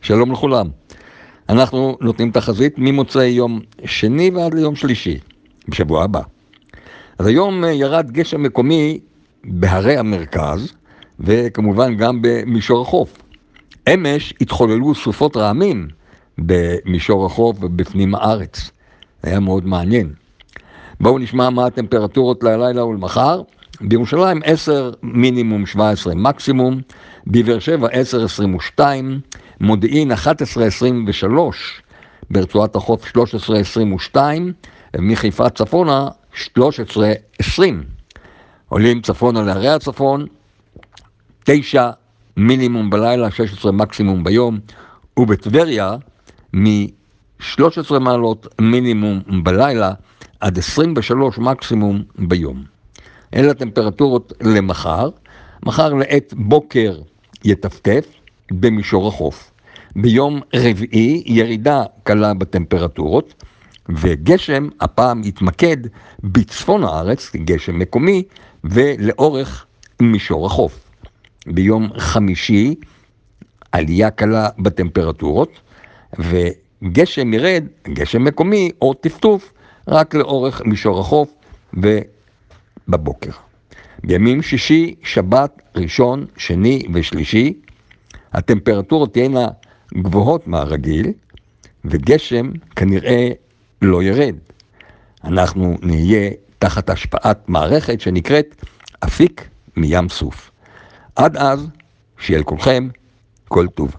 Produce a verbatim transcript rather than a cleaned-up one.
שלום לכולם. אנחנו נותנים תחזית ממוצאי יום שני ועד ליום שלישי, בשבוע הבא. אז היום ירד גשם מקומי בהרי המרכז, וכמובן גם במישור החוף. אמש התחוללו סופות רעמים במישור החוף ובפנים הארץ. זה היה מאוד מעניין. בואו נשמע מה הטמפרטורות ללילה ולמחר. בירושלים עשר מינימום שבע עשרה מקסימום, בבאר שבע עשר עשרים ושתיים, מודיעין אחת עשרה עשרים ושלוש, ברצועת החוף שלוש עשרה עשרים ושתיים, מחיפה צפונה שלוש עשרה עשרים. עולים צפונה לערי הצפון, תשע מינימום בלילה, שש עשרה מקסימום ביום, ובטבריה מ-שלוש עשרה מעלות מינימום בלילה עד עשרים ושלוש מקסימום ביום. אלה הטמפרטורות למחר. מחר לעת בוקר יטפטף במישור החוף. ביום רביעי ירידה קלה בטמפרטורות, וגשם הפעם יתמקד בצפון הארץ, גשם מקומי, ולאורך מישור החוף. ביום חמישי עלייה קלה בטמפרטורות, וגשם ירד, גשם מקומי או טפטוף, רק לאורך מישור החוף ובבוקר. בימים שישי, שבת, ראשון, שני ושלישי, הטמפרטורות תהיינה גבוהות מהרגיל, וגשם כנראה לא ירד. אנחנו נהיה תחת השפעת מערכת שנקראת אפיק מים סוף. עד אז, שיהיה לכולכם כל טוב.